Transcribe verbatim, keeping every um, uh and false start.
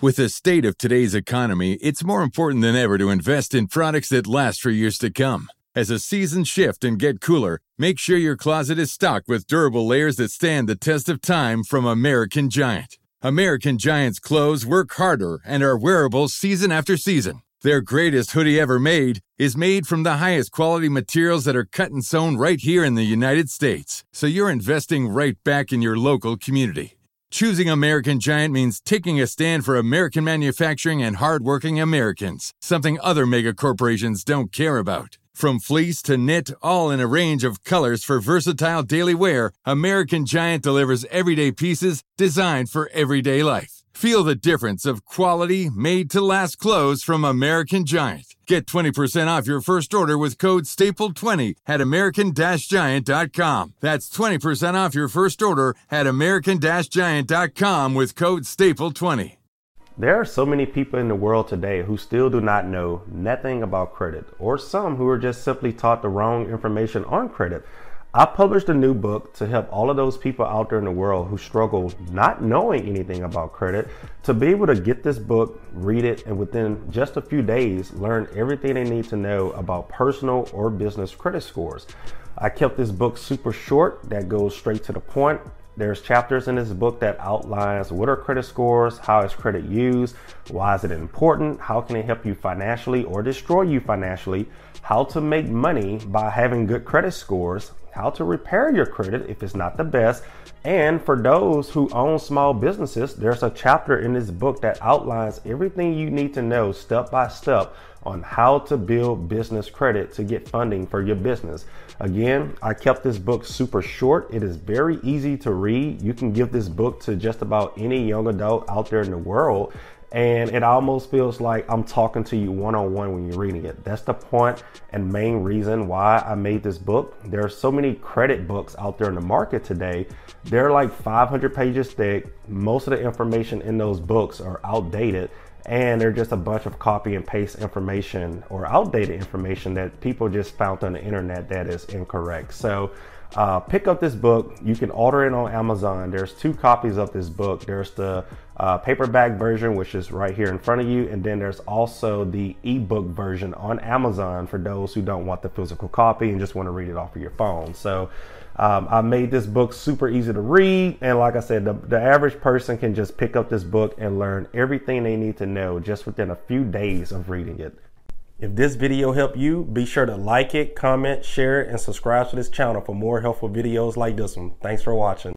With the state of today's economy, it's more important than ever to invest in products that last for years to come. As the seasons shift and get cooler, make sure your closet is stocked with durable layers that stand the test of time from American Giant. American Giant's clothes work harder and are wearable season after season. Their greatest hoodie ever made is made from the highest quality materials that are cut and sewn right here in the United States. So you're investing right back in your local community. Choosing American Giant means taking a stand for American manufacturing and hardworking Americans, something other mega corporations don't care about. From fleece to knit, all in a range of colors for versatile daily wear, American Giant delivers everyday pieces designed for everyday life. Feel the difference of quality, made-to-last clothes from American Giant. Get twenty percent off your first order with code staple twenty at american giant dot com. That's twenty percent off your first order at american giant dot com with code staple twenty. There are so many people in the world today who still do not know nothing about credit, or some who are just simply taught the wrong information on credit. I published a new book to help all of those people out there in the world who struggle not knowing anything about credit to be able to get this book, read it, and within just a few days, learn everything they need to know about personal or business credit scores. I kept this book super short that goes straight to the point. There's chapters in this book that outlines what are credit scores, how is credit used, why is it important, how can it help you financially or destroy you financially, how to make money by having good credit scores, how to repair your credit if it's not the best, and for those who own small businesses, there's a chapter in this book that outlines everything you need to know step by step on how to build business credit to get funding for your business. Again, I kept this book super short. It is very easy to read. You can give this book to just about any young adult out there in the world, and it almost feels like I'm talking to you one-on-one when you're reading it. That's the point and main reason why I made this book. There are so many credit books out there in the market today. They're like five hundred pages thick. Most of the information in those books are outdated, and they're just a bunch of copy and paste information or outdated information that people just found on the internet that is incorrect. So uh, pick up this book. You can order it on Amazon. There's two copies of this book. There's the uh, paperback version, which is right here in front of you. And then there's also the ebook version on Amazon for those who don't want the physical copy and just want to read it off of your phone. So Um, I made this book super easy to read, and like I said, the, the average person can just pick up this book and learn everything they need to know just within a few days of reading it. If this video helped you, be sure to like it, comment, share it, and subscribe to this channel for more helpful videos like this one. Thanks for watching.